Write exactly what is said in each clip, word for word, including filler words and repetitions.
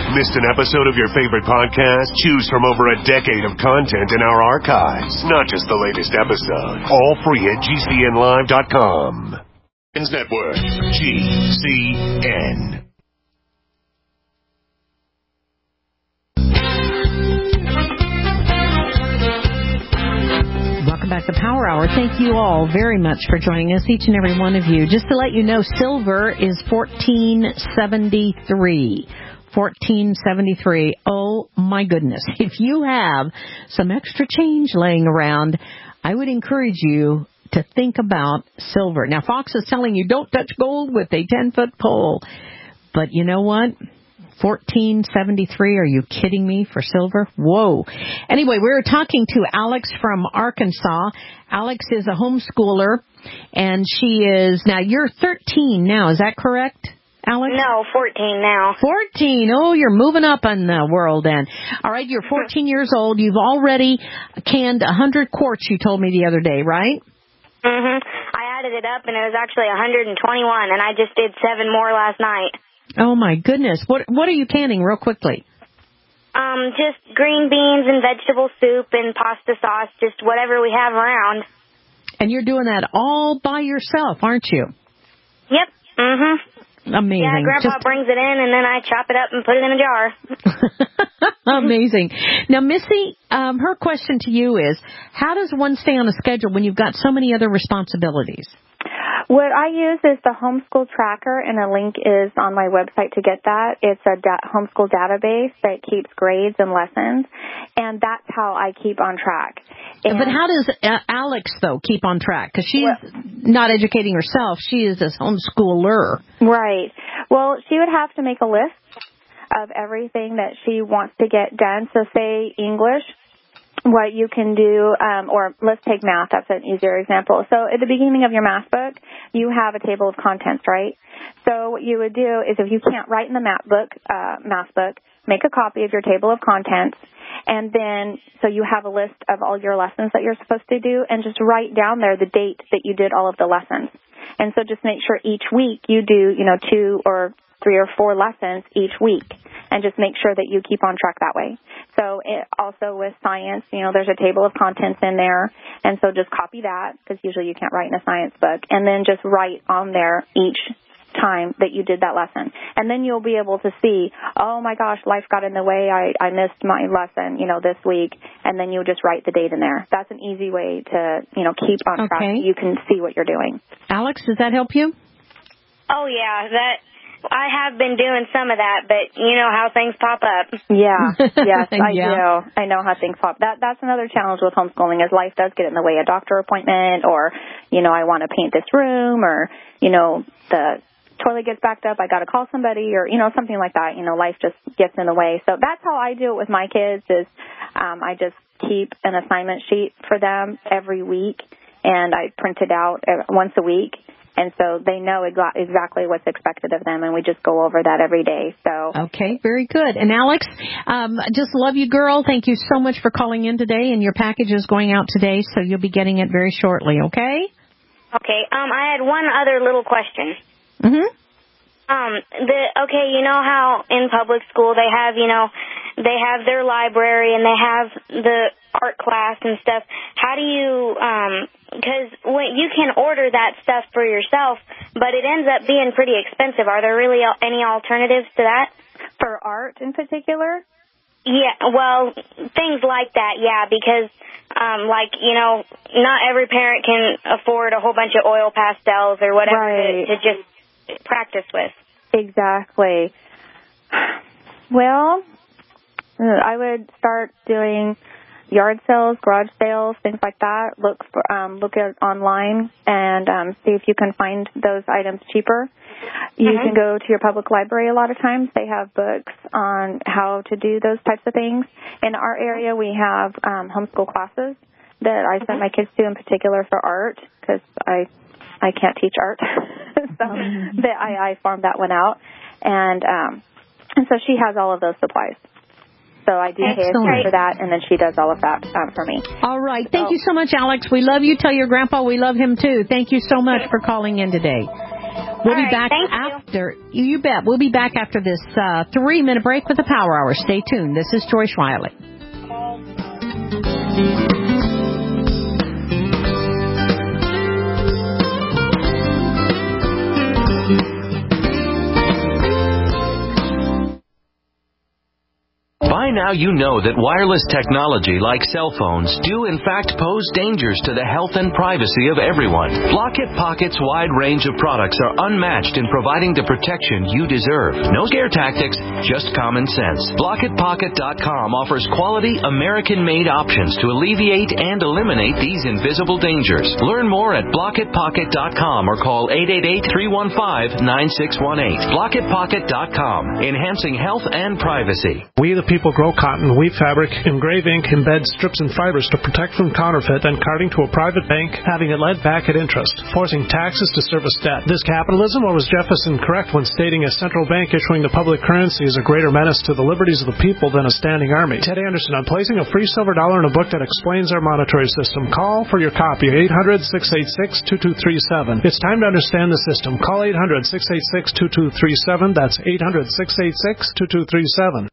Missed an episode of your favorite podcast? Choose from over a decade of content in our archives, not just the latest episode. All free at G C N live dot com. Network, G C N. Welcome back to Power Hour. Thank you all very much for joining us, each and every one of you. Just to let you know, silver is fourteen seventy-three. fourteen seventy-three. Oh, my goodness. If you have some extra change laying around, I would encourage you to think about silver. Now, Fox is telling you don't touch gold with a ten-foot pole. But you know what? fourteen seventy-three. Are you kidding me for silver? Whoa. Anyway, we were talking to Alex from Arkansas. Alex is a homeschooler, and she is, now you're thirteen now. Is that correct, Alex? No, fourteen now. fourteen. Oh, you're moving up in the world then. All right, you're fourteen years old. You've already canned one hundred quarts, you told me the other day, right? Mm-hmm. I added it up, and it was actually one hundred twenty-one, and I just did seven more last night. Oh, my goodness. What What are you canning real quickly? Um, just green beans and vegetable soup and pasta sauce, just whatever we have around. And you're doing that all by yourself, aren't you? Yep. Mm-hmm. Amazing. Yeah, Grandpa Just... brings it in, and then I chop it up and put it in a jar. Amazing. Now, Missy, um, her question to you is, how does one stay on a schedule when you've got so many other responsibilities? What I use is the homeschool tracker, and a link is on my website to get that. It's a da- homeschool database that keeps grades and lessons, and that's how I keep on track. And but how does uh, Alex, though, keep on track? Because she's well, not educating herself. She is a homeschooler. Right. Well, she would have to make a list of everything that she wants to get done. So say English. What you can do, um, or let's take math. That's an easier example. So at the beginning of your math book, you have a table of contents, right? So what you would do is if you can't write in the math book, uh, math book, make a copy of your table of contents, and then so you have a list of all your lessons that you're supposed to do, and just write down there the date that you did all of the lessons. And so just make sure each week you do, you know, two or three or four lessons each week, and just make sure that you keep on track that way. So it, also with science, you know, there's a table of contents in there, and so just copy that, because usually you can't write in a science book, and then just write on there each time that you did that lesson. And then you'll be able to see, oh my gosh, life got in the way, I, I missed my lesson, you know, this week, and then you'll just write the date in there. That's an easy way to, you know, keep on track. Okay. You can see what you're doing. Alex, does that help you? Oh, yeah, that... I have been doing some of that, but you know how things pop up. Yeah, yes, I yeah. do. I know how things pop. That that's another challenge with homeschooling is life does get in the way. A doctor appointment, or you know, I want to paint this room, or you know, the toilet gets backed up, I got to call somebody, or you know, something like that. You know, life just gets in the way. So that's how I do it with my kids. Is um, I just keep an assignment sheet for them every week, and I print it out once a week. And so they know exa- exactly what's expected of them, and we just go over that every day. So okay, very good. And Alex, um, just love you, girl. Thank you so much for calling in today, and your package is going out today, so you'll be getting it very shortly, okay? Okay, um, I had one other little question. Mm-hmm. Um, the, okay, you know how in public school they have, you know, they have their library and they have the art class and stuff. How do you, um, because when you can order that stuff for yourself, but it ends up being pretty expensive. Are there really any alternatives to that? For art in particular? Yeah, well, things like that, yeah, because, um, like, you know, not every parent can afford a whole bunch of oil pastels or whatever right. to, to just practice with. Exactly. Well, I would start doing yard sales, garage sales, things like that. Look for, um, look at online and um, see if you can find those items cheaper. You mm-hmm. can go to your public library a lot of times. They have books on how to do those types of things. In our area, we have um, homeschool classes that I send mm-hmm. my kids to, in particular for art, because I I can't teach art. so mm-hmm. that I, I farmed that one out. And, um, and so she has all of those supplies. So I do pay her for that, and then she does all of that um, for me. All right. Thank so. you so much, Alex. We love you. Tell your grandpa we love him, too. Thank you so much for calling in today. We'll All be right, back thank after, you. you bet, we'll be back after this uh, three-minute break with the Power Hour. Stay tuned. This is Joyce Riley. By now you know that wireless technology like cell phones do in fact pose dangers to the health and privacy of everyone. Blockit Pocket's wide range of products are unmatched in providing the protection you deserve. No scare tactics, just common sense. Blockit Pocket dot com offers quality American-made options to alleviate and eliminate these invisible dangers. Learn more at Blockit Pocket dot com or call eight eight eight, three one five, nine six one eight. Blockit Pocket dot com, enhancing health and privacy. We the people grow cotton, weave fabric, engrave ink, embed strips and fibers to protect from counterfeit, then carting to a private bank, having it led back at interest, forcing taxes to service debt. This capitalism, or was Jefferson correct when stating a central bank issuing the public currency is a greater menace to the liberties of the people than a standing army? Ted Anderson, I'm placing a free silver dollar in a book that explains our monetary system. Call for your copy, eight hundred, six eight six, two two three seven. It's time to understand the system. Call eight hundred, six eight six, two two three seven. That's eight hundred, six eight six, two two three seven.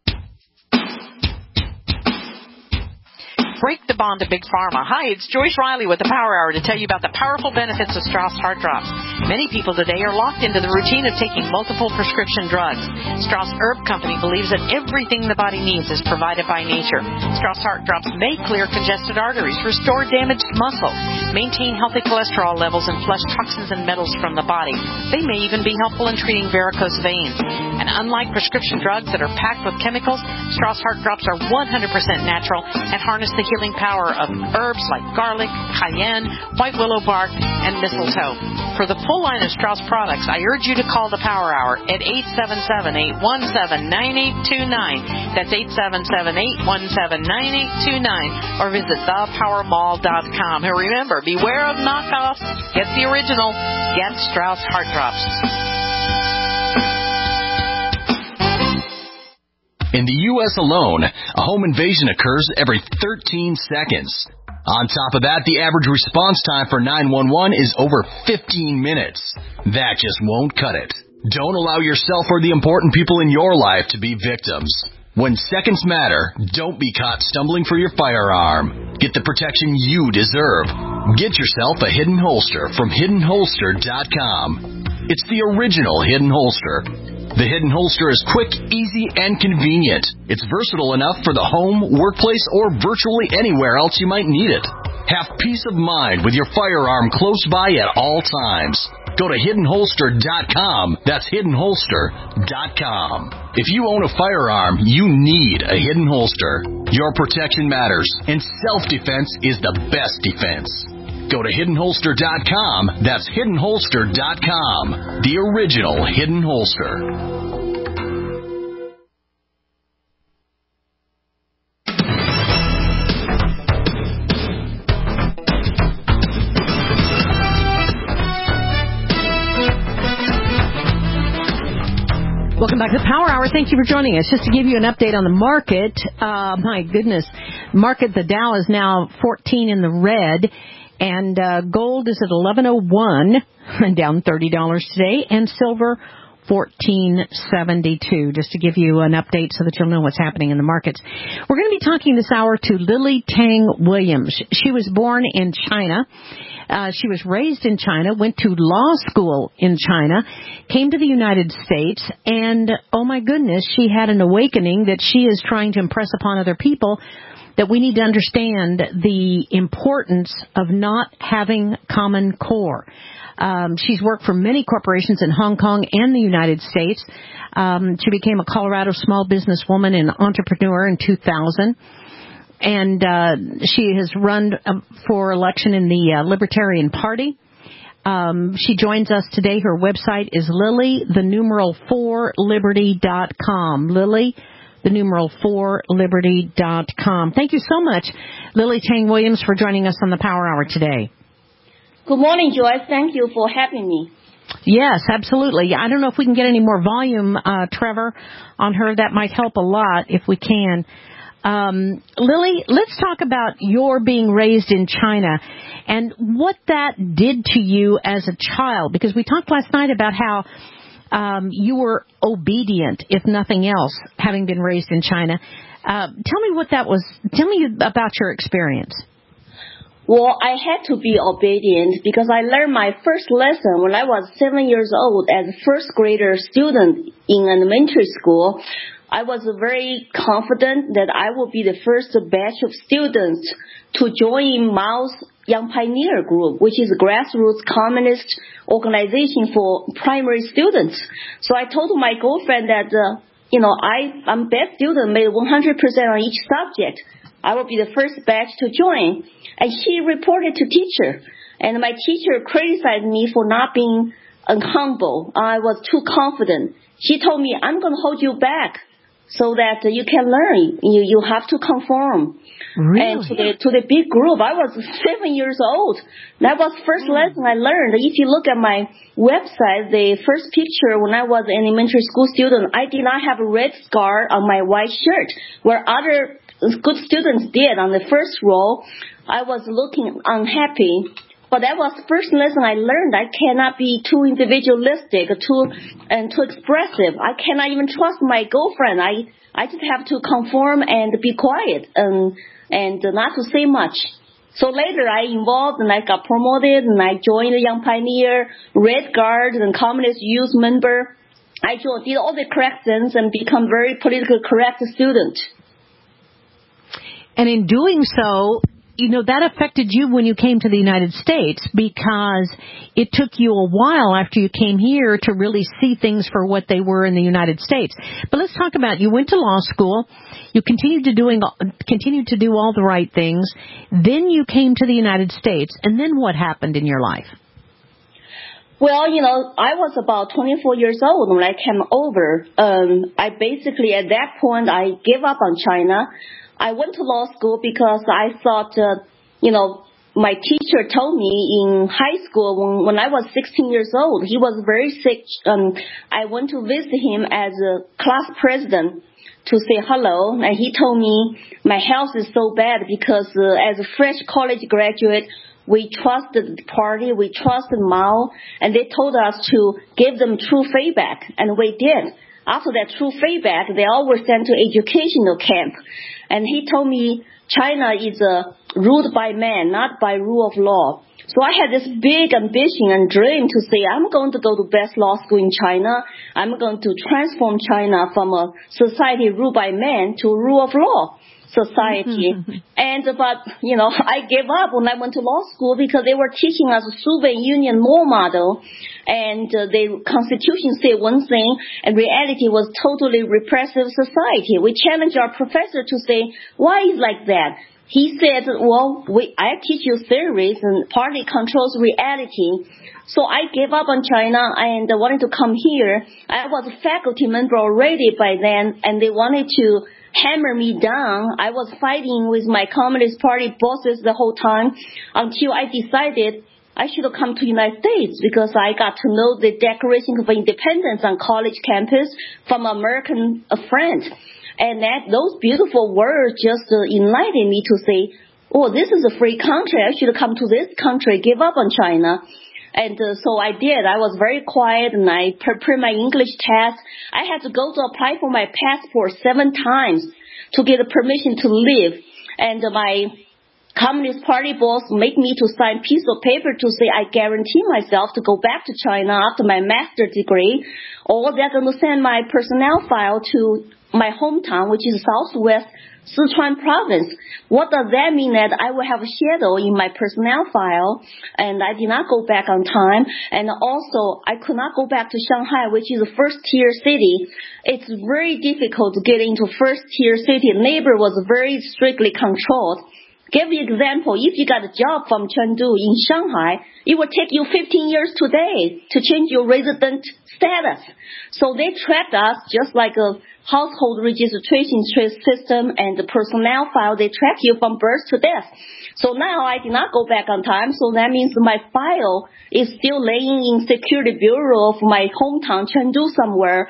Break the bond to Big Pharma. Hi, it's Joyce Riley with the Power Hour to tell you about the powerful benefits of Strauss Heart Drops. Many people today are locked into the routine of taking multiple prescription drugs. Strauss Herb Company believes that everything the body needs is provided by nature. Strauss Heart Drops may clear congested arteries, restore damaged muscle, maintain healthy cholesterol levels, and flush toxins and metals from the body. They may even be helpful in treating varicose veins. And unlike prescription drugs that are packed with chemicals, Strauss Heart Drops are one hundred percent natural and harness the healing power of herbs like garlic, cayenne, white willow bark, and mistletoe. For the full line of Strauss products, I urge you to call the Power Hour at eight seven seven, eight one seven, nine eight two nine. That's eight seven seven, eight one seven, nine eight two nine. Or visit the power mall dot com. And remember, beware of knockoffs. Get the original. Get Strauss Heart Drops. In the U S alone, a home invasion occurs every thirteen seconds. On top of that, the average response time for nine one one is over fifteen minutes. That just won't cut it. Don't allow yourself or the important people in your life to be victims. When seconds matter, don't be caught stumbling for your firearm. Get the protection you deserve. Get yourself a Hidden Holster from hidden holster dot com. It's the original Hidden Holster. The Hidden Holster is quick, easy, and convenient. It's versatile enough for the home, workplace, or virtually anywhere else you might need it. Have peace of mind with your firearm close by at all times. Go to hidden holster dot com. That's hidden holster dot com. If you own a firearm, you need a Hidden Holster. Your protection matters, and self-defense is the best defense. Go to hidden holster dot com. That's hidden holster dot com. The original Hidden Holster. Welcome back to the Power Hour. Thank you for joining us. Just to give you an update on the market, uh, my goodness, market, the Dow is now fourteen in the red, and uh, gold is at eleven oh one, down thirty dollars today, and silver fourteen seventy-two, just to give you an update so that you'll know what's happening in the markets. We're going to be talking this hour to Lily Tang Williams. She was born in China. Uh, she was raised in China, went to law school in China, came to the United States, and, oh my goodness, she had an awakening that she is trying to impress upon other people, that we need to understand the importance of not having Common Core. Um, she's worked for many corporations in Hong Kong and the United States. Um, she became a Colorado small businesswoman and entrepreneur in two thousand. And uh, she has run uh, for election in the uh, Libertarian Party. Um, she joins us today. Her website is Lily, the numeral four liberty dot com. Lily, the numeral four liberty dot com. Thank you so much, Lily Tang Williams, for joining us on the Power Hour today. Good morning, Joyce. Thank you for having me. Yes, absolutely. I don't know if we can get any more volume, uh, Trevor, on her. That might help a lot if we can. Um, Lily, let's talk about your being raised in China and what that did to you as a child, because we talked last night about how um, you were obedient, if nothing else, having been raised in China. Uh, tell me what that was. Tell me about your experience. Well, I had to be obedient because I learned my first lesson when I was seven years old as a first grader student in elementary school. I was very confident that I will be the first batch of students to join Mao's Young Pioneer Group, which is a grassroots communist organization for primary students. So I told my girlfriend that, uh, you know, I, I'm best student, made one hundred percent on each subject. I will be the first batch to join. And she reported to teacher. And my teacher criticized me for not being uh, humble. I was too confident. She told me, I'm going to hold you back so that uh, you can learn. You you have to conform. Really? And to the, to the big group, I was seven years old. That was first mm. lesson I learned. If you look at my website, the first picture when I was an elementary school student, I did not have a red scar on my white shirt, where other good students did on the first row. I was looking unhappy. But that was the first lesson I learned. I cannot be too individualistic, too and too expressive. I cannot even trust my girlfriend. I I just have to conform and be quiet and and not to say much. So later I involved and I got promoted and I joined the Young Pioneer, Red Guard, and Communist Youth member. I joined, did all the correct things and become very politically correct student. And in doing so, you know, that affected you when you came to the United States because it took you a while after you came here to really see things for what they were in the United States. But let's talk about, you went to law school, you continued to doing continued to do all the right things, then you came to the United States, and then what happened in your life? Well, you know, I was about twenty-four years old when I came over. Um, I basically, at that point, I gave up on China. I went to law school because I thought, uh, you know, my teacher told me in high school when, when I was sixteen years old, he was very sick. Um, I went to visit him as a class president to say hello, and he told me my health is so bad because uh, as a fresh college graduate, we trusted the party, we trusted Mao, and they told us to give them true feedback, and we did. After that true feedback, they all were sent to educational camp. And he told me China is uh, ruled by man, not by rule of law. So I had this big ambition and dream to say, I'm going to go to best law school in China. I'm going to transform China from a society ruled by man to a rule of law society. And but, you know, I gave up when I went to law school because they were teaching us a Soviet Union law model. And uh, the Constitution said one thing, and reality was totally repressive society. We challenged our professor to say, why is like that? He said, well, we, I teach you theories, and party controls reality. So I gave up on China and wanted to come here. I was a faculty member already by then, and they wanted to hammer me down. I was fighting with my Communist Party bosses the whole time until I decided I should have come to the United States because I got to know the Declaration of Independence on college campus from an American a friend. And that those beautiful words just uh, enlightened me to say, oh, this is a free country. I should have come to this country, give up on China. And uh, so I did. I was very quiet and I prepared my English test. I had to go to apply for my passport seven times to get a permission to live. And uh, my Communist Party boss made me to sign a piece of paper to say I guarantee myself to go back to China after my master's degree, or they're going to send my personnel file to my hometown, which is southwest Sichuan province. What does that mean? That I will have a shadow in my personnel file, and I did not go back on time. And also, I could not go back to Shanghai, which is a first-tier city. It's very difficult to get into first-tier city. Labor was very strictly controlled. Give you an example, if you got a job from Chengdu in Shanghai, it will take you fifteen years today to change your resident status. So they tracked us just like a household registration system and the personnel file. They track you from birth to death. So now I did not go back on time, so that means my file is still laying in Security Bureau of my hometown, Chengdu somewhere.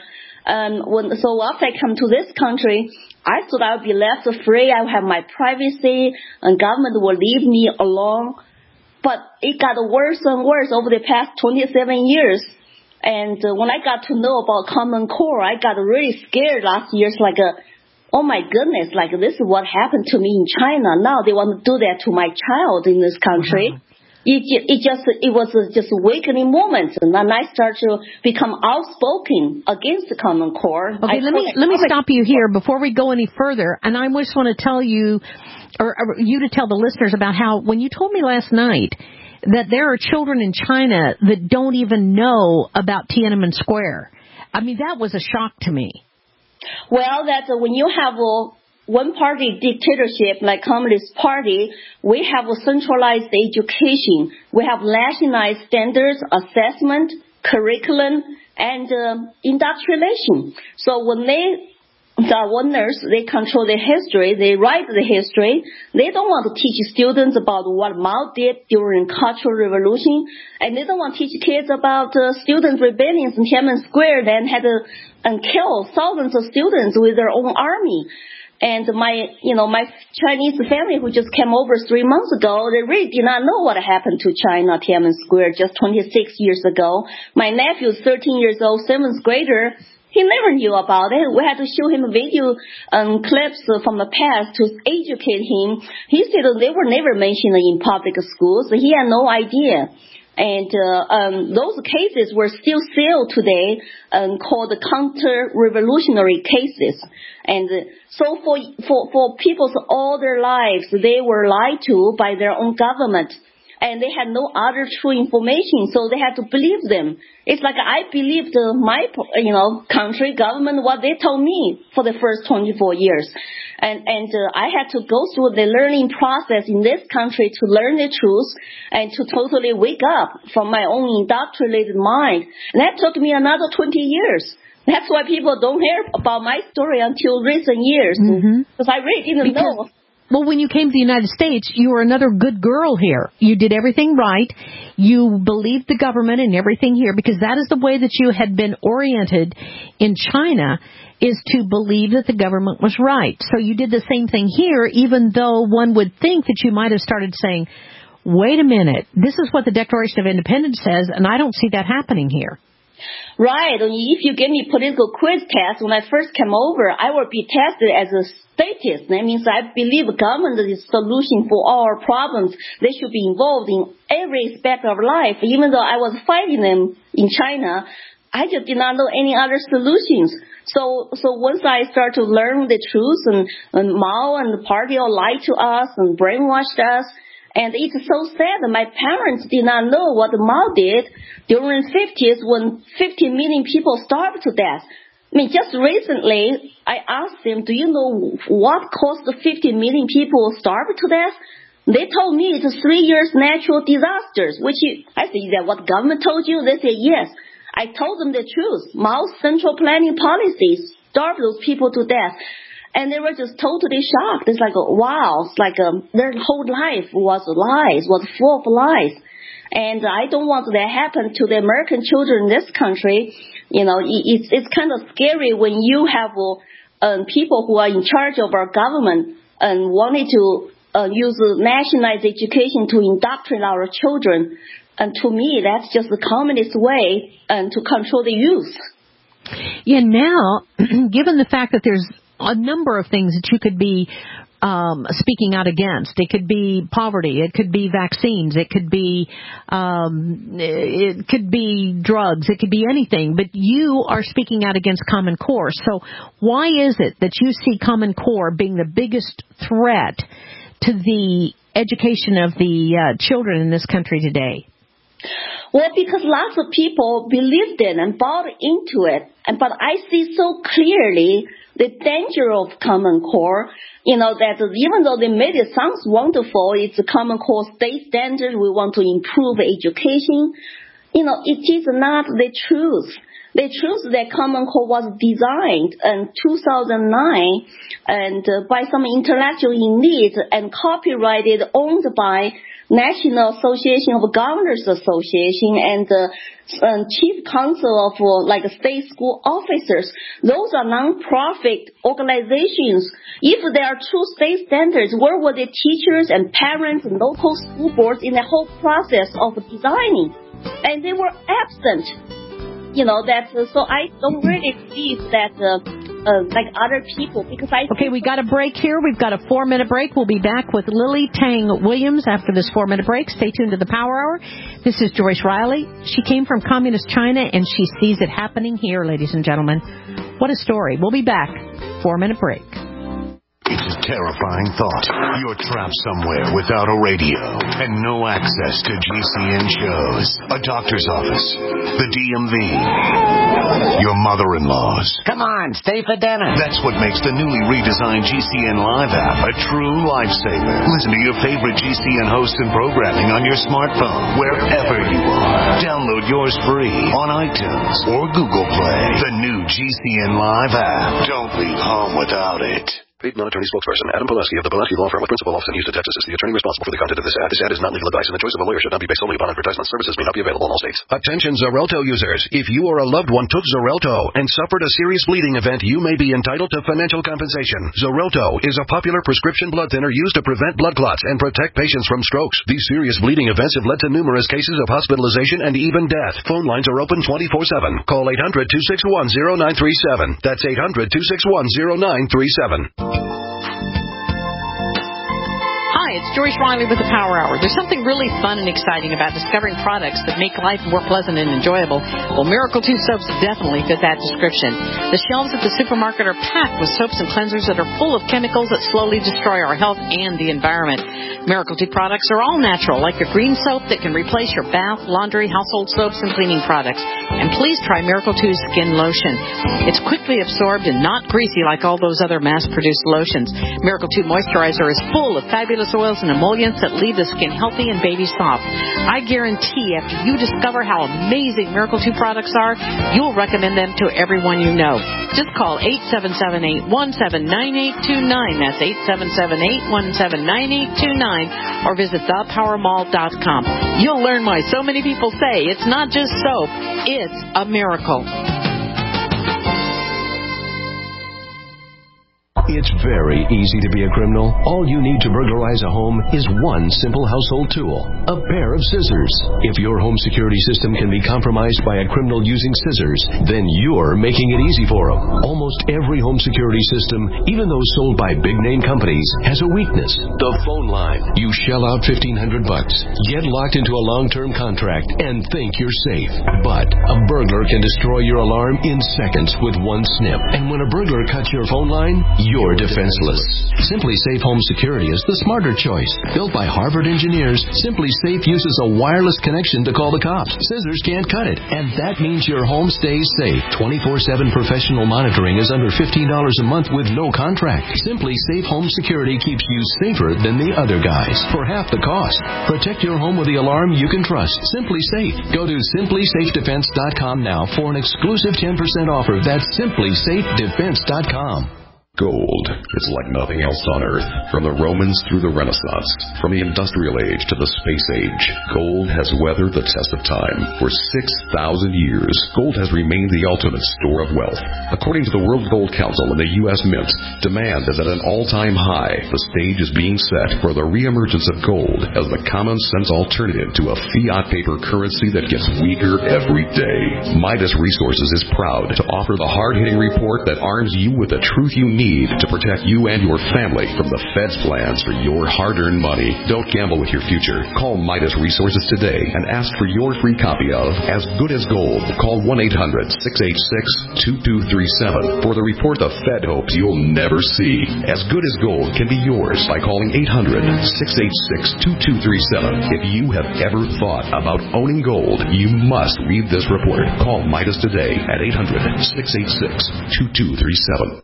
Um, when, so after I come to this country, I thought I would be left free. I would have my privacy, and government will leave me alone. But it got worse and worse over the past twenty-seven years. And uh, when I got to know about Common Core, I got really scared last year. It's like, a, oh my goodness, like this is what happened to me in China. Now they want to do that to my child in this country. Mm-hmm. It, it just, it was just awakening moment. And then I started to become outspoken against the Common Core. Okay, I let me, let me stop you here before we go any further. And I just want to tell you, or, or you to tell the listeners about how, when you told me last night that there are children in China that don't even know about Tiananmen Square. I mean, that was a shock to me. Well, that uh, when you have a one-party dictatorship like Communist Party, we have a centralized education. We have nationalized standards, assessment, curriculum, and uh, indoctrination. So when they, the owners, they control the history, they write the history. They don't want to teach students about what Mao did during Cultural Revolution, and they don't want to teach kids about uh, student rebellions in Tiananmen Square that had to and kill thousands of students with their own army. And my, you know, my Chinese family who just came over three months ago, they really did not know what happened to China, Tiananmen Square, just twenty-six years ago. My nephew is thirteen years old, seventh grader. He never knew about it. We had to show him video um, clips from the past to educate him. He said they were never mentioned in public schools. He had no idea. And uh, um, those cases were still sealed today, um, called counter-revolutionary cases. And uh, so for, for, for people all their lives, they were lied to by their own government. And they had no other true information, so they had to believe them. It's like I believed uh, my, you know, country, government, what they told me for the first twenty-four years. And, and uh, I had to go through the learning process in this country to learn the truth and to totally wake up from my own indoctrinated mind. And that took me another twenty years. That's why people don't hear about my story until recent years. Mm-hmm. Because I really didn't because- know. Well, when you came to the United States, you were another good girl here. You did everything right. You believed the government and everything here because that is the way that you had been oriented in China, is to believe that the government was right. So you did the same thing here, even though one would think that you might have started saying, wait a minute, this is what the Declaration of Independence says, and I don't see that happening here. Right. If you give me political quiz test, when I first came over, I will be tested as a statist. That means I believe government is the solution for all our problems. They should be involved in every aspect of life. Even though I was fighting them in China, I just did not know any other solutions. So, so once I start to learn the truth, and, and Mao and the party all lied to us and brainwashed us. And it's so sad that my parents did not know what Mao did during the fifties when fifty million people starved to death. I mean, just recently, I asked them, do you know what caused fifty million people starve to death? They told me it's three years natural disasters, which I said, is that what government told you? They said, yes. I told them the truth. Mao's central planning policies starved those people to death. And they were just totally shocked. It's like, wow, it's like um, their whole life was lies, was full of lies. And I don't want that to happen to the American children in this country. You know, it's it's kind of scary when you have uh, people who are in charge of our government and wanted to uh, use nationalized education to indoctrinate our children. And to me, that's just the communist way and to control the youth. Yeah, now, given the fact that there's a number of things that you could be um, speaking out against. It could be poverty. It could be vaccines. It could be um, it could be drugs. It could be anything. But you are speaking out against Common Core. So why is it that you see Common Core being the biggest threat to the education of the uh, children in this country today? Well, because lots of people believed it and bought into it. And but I see so clearly the danger of Common Core, you know, that even though they made it sounds wonderful, it's a Common Core state standard, we want to improve education, you know, it is not the truth. The truth is that Common Core was designed in two thousand nine and uh, by some intellectual elite and copyrighted, owned by National Association of Governors Association and the um, Chief Council of uh, like state school officers. Those are non-profit organizations. If there are true state standards, where were the teachers and parents and local school boards in the whole process of designing? And they were absent. You know, that, uh, so I don't really believe that uh, Uh, like other people, because I okay, we got a break here. We've got a four-minute break. We'll be back with Lily Tang Williams after this four-minute break. Stay tuned to the Power Hour. This is Joyce Riley. She came from communist China, and she sees it happening here, ladies and gentlemen. What a story. We'll be back. Four-minute break. It's a terrifying thought. You're trapped somewhere without a radio and no access to G C N shows, a doctor's office, the D M V, your mother-in-law's. Come on, stay for dinner. That's what makes the newly redesigned G C N Live app a true lifesaver. Listen to your favorite G C N hosts and programming on your smartphone, wherever you are. Download yours free on iTunes or Google Play. The new G C N Live app. Don't leave home without it. Paid non-attorney spokesperson Adam Pulaski of the Pulaski Law Firm with principal office in Houston, Texas, is the attorney responsible for the content of this ad. This ad is not legal advice, and the choice of a lawyer should not be based solely upon advertisement. Services may not be available in all states. Attention Xarelto users. If you or a loved one took Xarelto and suffered a serious bleeding event, you may be entitled to financial compensation. Xarelto is a popular prescription blood thinner used to prevent blood clots and protect patients from strokes. These serious bleeding events have led to numerous cases of hospitalization and even death. Phone lines are open twenty-four seven. Call eight hundred, two six one, zero nine three seven. That's eight hundred, two six one, zero nine three seven. Hi, it's Joyce Riley with the Power Hour. There's something really fun and exciting about discovering products that make life more pleasant and enjoyable. Well, Miracle two soaps definitely fit that description. The shelves at the supermarket are packed with soaps and cleansers that are full of chemicals that slowly destroy our health and the environment. Miracle two products are all natural, like your green soap that can replace your bath, laundry, household soaps, and cleaning products. And please try Miracle two Skin Lotion. It's quickly absorbed and not greasy like all those other mass-produced lotions. Miracle two Moisturizer is full of fabulous oils and emollients that leave the skin healthy and baby soft. I guarantee after you discover how amazing Miracle two products are, you'll recommend them to everyone you know. Just call eight seven seven, eight one seven, nine eight two nine. That's eight seven seven, eight one seven, nine eight two nine. Or visit the power mall dot com. You'll learn why so many people say it's not just soap, it's a miracle. It's very easy to be a criminal. All you need to burglarize a home is one simple household tool, a pair of scissors. If your home security system can be compromised by a criminal using scissors, then you're making it easy for them. Almost every home security system, even those sold by big-name companies, has a weakness. The phone line. You shell out fifteen hundred bucks, get locked into a long-term contract, and think you're safe. But a burglar can destroy your alarm in seconds with one snip. And when a burglar cuts your phone line, you're You're defenseless. Simply Safe Home Security is the smarter choice. Built by Harvard engineers, Simply Safe uses a wireless connection to call the cops. Scissors can't cut it, and that means your home stays safe. twenty-four seven professional monitoring is under fifteen dollars a month with no contract. Simply Safe Home Security keeps you safer than the other guys for half the cost. Protect your home with the alarm you can trust. Simply Safe. Go to simply safe defense dot com now for an exclusive ten percent offer. That's simply safe defense dot com. Gold is like nothing else on Earth. From the Romans through the Renaissance, from the Industrial Age to the Space Age, gold has weathered the test of time. For six thousand years, gold has remained the ultimate store of wealth. According to the World Gold Council and the U S Mint, demand is at an all-time high. The stage is being set for the reemergence of gold as the common-sense alternative to a fiat paper currency that gets weaker every day. Midas Resources is proud to offer the hard-hitting report that arms you with the truth you need to protect you and your family from the Fed's plans for your hard-earned money. Don't gamble with your future. Call Midas Resources today and ask for your free copy of As Good as Gold. Call one eight hundred, six eight six, two two three seven for the report the Fed hopes you'll never see. As Good as Gold can be yours by calling eight hundred, six eight six, two two three seven. If you have ever thought about owning gold, you must read this report. Call Midas today at eight hundred, six eight six, two two three seven.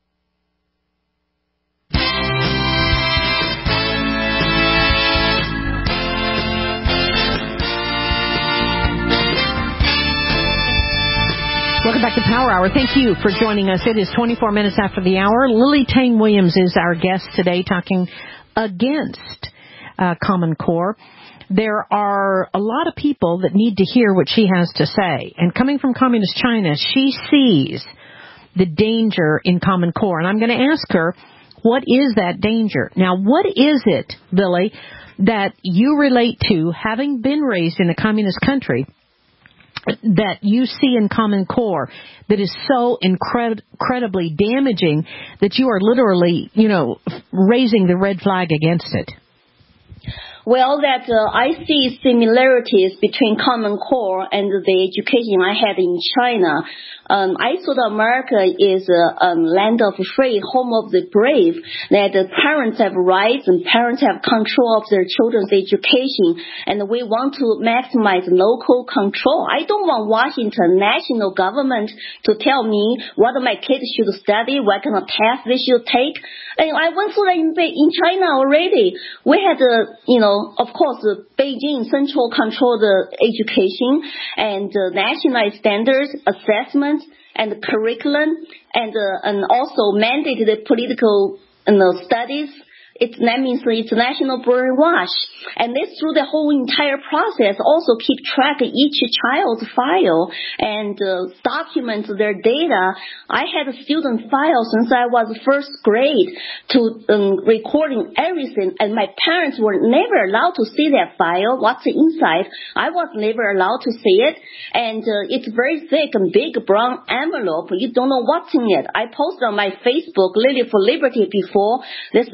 Welcome back to Power Hour. Thank you for joining us. It is twenty-four minutes after the hour. Lily Tang Williams is our guest today, talking against uh, Common Core. There are a lot of people that need to hear what she has to say. And coming from Communist China, she sees the danger in Common Core. And I'm going to ask her, what is that danger? Now, what is it, Lily, that you relate to, having been raised in a communist country, that you see in Common Core that is so incred- incredibly damaging that you are literally, you know, raising the red flag against it? Well, that uh, I see similarities between Common Core and the education I had in China. Um, I thought America is a um, land of free, home of the brave, that the parents have rights and parents have control of their children's education, and we want to maximize local control. I don't want Washington national government to tell me what my kids should study, what kind of test they should take. And I went through that in, in China already. We had, uh, you know, of course, uh, Beijing Central control the education and uh, nationalized standards, assessment, and curriculum, and uh, and also mandated the political you know, studies. It, that means it's national brainwash. And this, through the whole entire process, also keep track of each child's file and uh, document their data. I had a student file since I was first grade to um, recording everything, and my parents were never allowed to see that file, what's inside. I was never allowed to see it, and uh, it's very thick and big brown envelope. You don't know what's in it. I posted on my Facebook, Lily for Liberty, before. This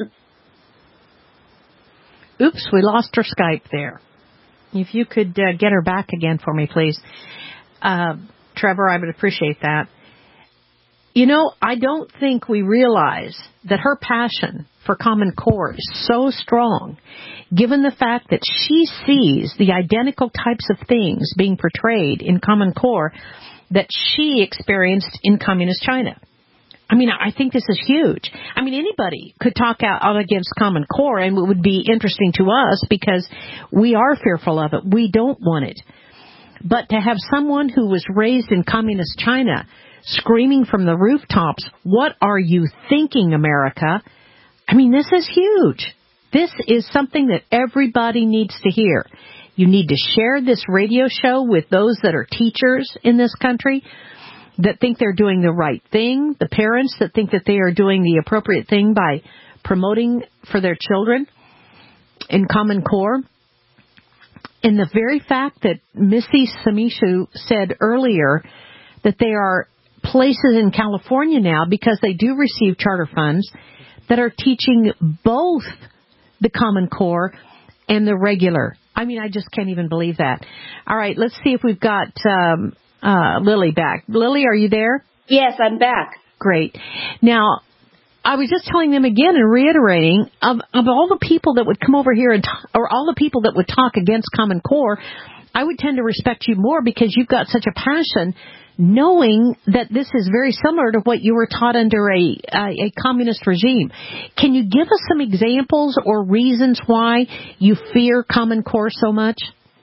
Oops, we lost her Skype there. If you could uh, get her back again for me, please. Uh, Trevor, I would appreciate that. You know, I don't think we realize that her passion for Common Core is so strong, given the fact that she sees the identical types of things being portrayed in Common Core that she experienced in Communist China. I mean, I think this is huge. I mean, anybody could talk out, out against Common Core, and it would be interesting to us because we are fearful of it. We don't want it. But to have someone who was raised in Communist China screaming from the rooftops, "What are you thinking, America?" I mean, this is huge. This is something that everybody needs to hear. You need to share this radio show with those that are teachers in this country, that think they're doing the right thing, the parents that think that they are doing the appropriate thing by promoting for their children in Common Core. And the very fact that Missy Samishu said earlier that there are places in California now, because they do receive charter funds, that are teaching both the Common Core and the regular. I mean, I just can't even believe that. All right, let's see if we've got um, uh, Lily back. Lily, are you there? Yes, I'm back. Great. Now, I was just telling them again and reiterating, of, of all the people that would come over here and t- or all the people that would talk against Common Core, I would tend to respect you more because you've got such a passion, knowing that this is very similar to what you were taught under a, a, a communist regime. Can you give us some examples or reasons why you fear Common Core so much?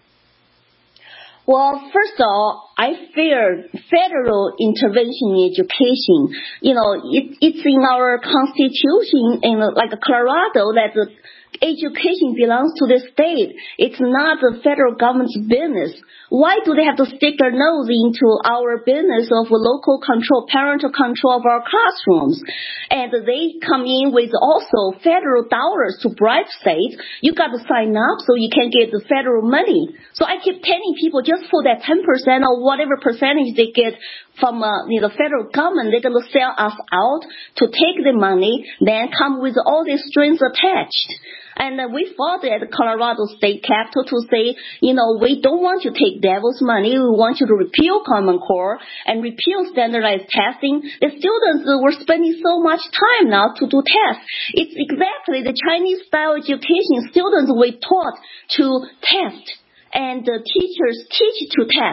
Well, first of all, I fear federal intervention in education. You know, it, it's in our constitution, in like Colorado, that the education belongs to the state. It's not the federal government's business. Why do they have to stick their nose into our business of local control, parental control of our classrooms? And they come in with also federal dollars to bribe states. You got to sign up so you can get the federal money. So I keep telling people, just for that ten percent or whatever percentage they get from uh, you know, the federal government, they're going to sell us out to take the money, then come with all these strings attached. And uh, we fought at the Colorado State Capitol to say, you know, we don't want you to take devil's money. We want you to repeal Common Core and repeal standardized testing. The students uh, were spending so much time now to do tests. It's exactly the Chinese-style education. Students were taught to test, and the teachers teach to test.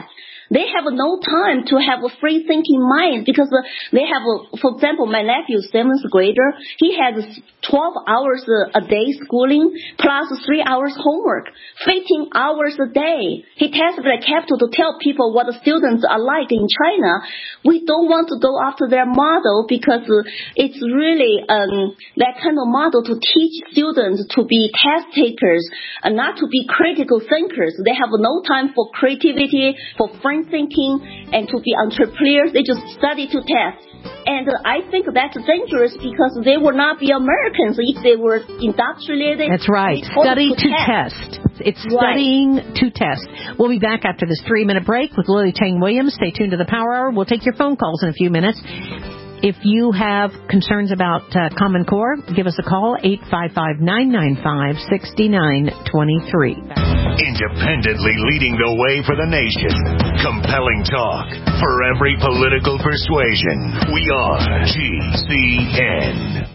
They have no time to have a free-thinking mind because they have, a, for example, my nephew, seventh grader, he has twelve hours a day schooling plus three hours homework, fifteen hours a day. He tested the capital to tell people what the students are like in China. We don't want to go after their model because it's really um, that kind of model to teach students to be test takers and not to be critical thinkers. They have no time for creativity, for free thinking, and to be entrepreneurs. They just study to test. And uh, I think that's dangerous because they will not be Americans if they were indoctrinated. That's right. Study to, to test. test. It's studying right. to test. We'll be back after this three-minute break with Lily Tang Williams. Stay tuned to the Power Hour. We'll take your phone calls in a few minutes. If you have concerns about uh, Common Core, give us a call, eight five five, nine nine five, six nine two three. Independently leading the way for the nation. Compelling talk for every political persuasion. We are G C N.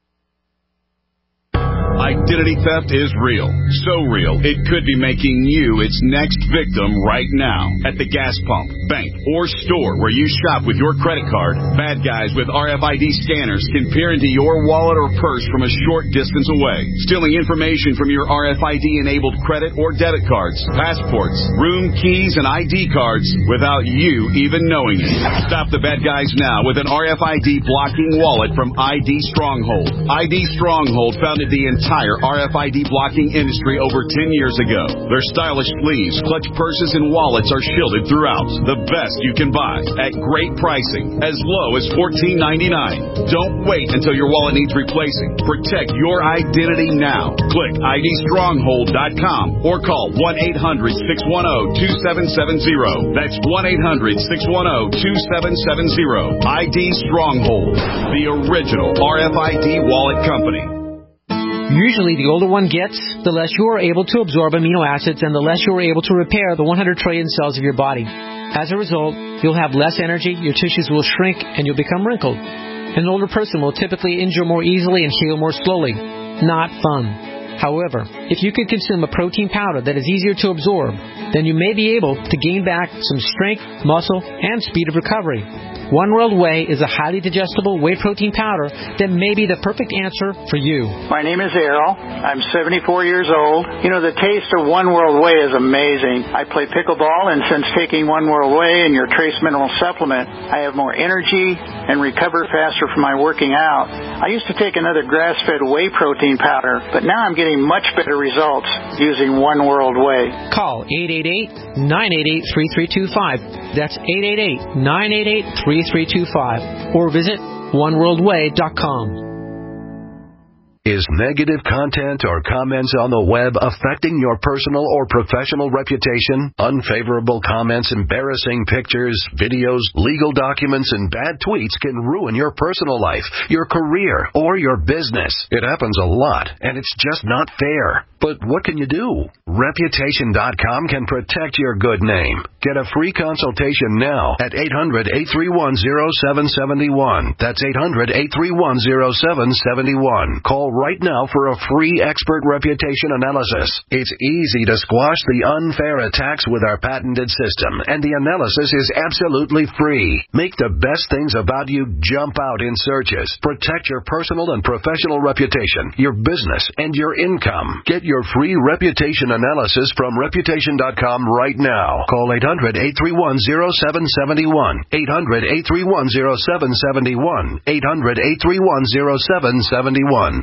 Identity theft is real. So real, it could be making you its next victim right now. At the gas pump, bank, or store where you shop with your credit card, bad guys with R F I D scanners can peer into your wallet or purse from a short distance away, stealing information from your R F I D-enabled credit or debit cards, passports, room keys, and I D cards without you even knowing it. Stop the bad guys now with an R F I D blocking wallet from I D Stronghold. I D Stronghold founded the entire entire R F I D blocking industry over ten years ago. Their stylish sleeves, clutch purses, and wallets are shielded throughout. The best you can buy at great pricing, as low as fourteen ninety-nine. Don't wait until your wallet needs replacing. Protect your identity now. Click I D stronghold dot com or call one eight hundred, six one zero, two seven seven zero. That's one eight hundred, six one zero, two seven seven zero. I D Stronghold, the original R F I D wallet company. Usually, the older one gets, the less you are able to absorb amino acids and the less you are able to repair the one hundred trillion cells of your body. As a result, you'll have less energy, your tissues will shrink, and you'll become wrinkled. An older person will typically injure more easily and heal more slowly. Not fun. However, if you could consume a protein powder that is easier to absorb, then you may be able to gain back some strength, muscle, and speed of recovery. One World Whey is a highly digestible whey protein powder that may be the perfect answer for you. My name is Errol. I'm seventy-four years old. You know, the taste of One World Whey is amazing. I play pickleball, and since taking One World Whey and your trace mineral supplement, I have more energy and recover faster from my working out. I used to take another grass-fed whey protein powder, but now I'm getting much better results using One World Whey. Call eight eight eight, nine eight eight, three three two five. That's eight eight eight, nine eight eight, three three two five. Or visit one world way dot com. Is negative content or comments on the web affecting your personal or professional reputation? Unfavorable comments, embarrassing pictures, videos, legal documents, and bad tweets can ruin your personal life, your career, or your business. It happens a lot, and it's just not fair. But what can you do? Reputation dot com can protect your good name. Get a free consultation now at eight hundred, eight three one, zero seven seven one. That's eight hundred, eight three one, zero seven seven one. Call right now for a free expert reputation analysis. It's easy to squash the unfair attacks with our patented system, and the analysis is absolutely free. Make the best things about you jump out in searches. Protect your personal and professional reputation, your business, and your income. Get your free reputation analysis from reputation dot com right now. Call eight hundred, eight three one, zero seven seven one. eight hundred, eight three one, zero seven seven one. eight hundred, eight three one, zero seven seven one.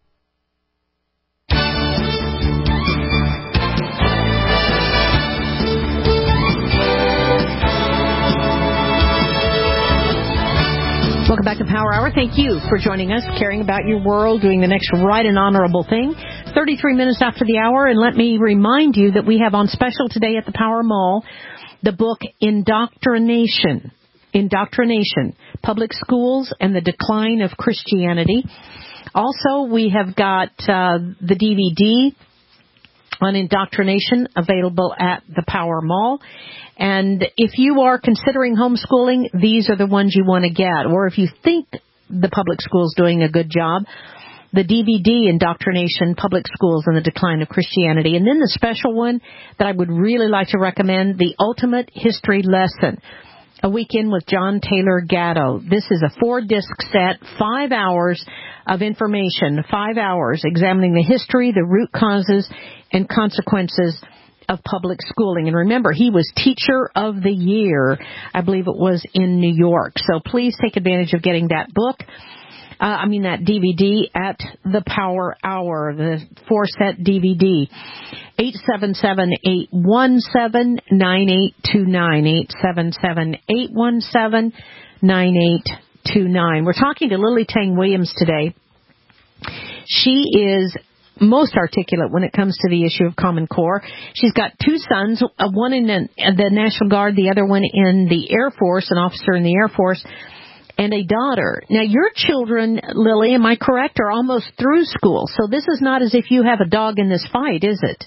Welcome back to Power Hour. Thank you for joining us, caring about your world, doing the next right and honorable thing. thirty-three minutes after the hour, and let me remind you that we have on special today at the Power Mall the book Indoctrination. Indoctrination, Public Schools and the Decline of Christianity. Also, we have got uh, the D V D on indoctrination available at the Power Mall. And if you are considering homeschooling, these are the ones you want to get. Or if you think the public school is doing a good job, the D V D, Indoctrination, Public Schools, and the Decline of Christianity. And then the special one that I would really like to recommend, The Ultimate History Lesson, A Weekend with John Taylor Gatto. This is a four-disc set, five hours of information, five hours examining the history, the root causes, and consequences of public schooling. And remember, he was Teacher of the Year, I believe it was in New York. So please take advantage of getting that book, uh, I mean that D V D at the Power Hour, the four-set D V D. eight seven seven, eight one seven, nine eight two nine, eight seven seven, eight one seven, nine eight two nine. We're talking to Lily Tang Williams today. She is most articulate when it comes to the issue of Common Core. She's got two sons, one in the National Guard, the other one in the Air Force, an officer in the Air Force, and a daughter. Now, your children, Lily, am I correct, are almost through school, so this is not as if you have a dog in this fight, is it?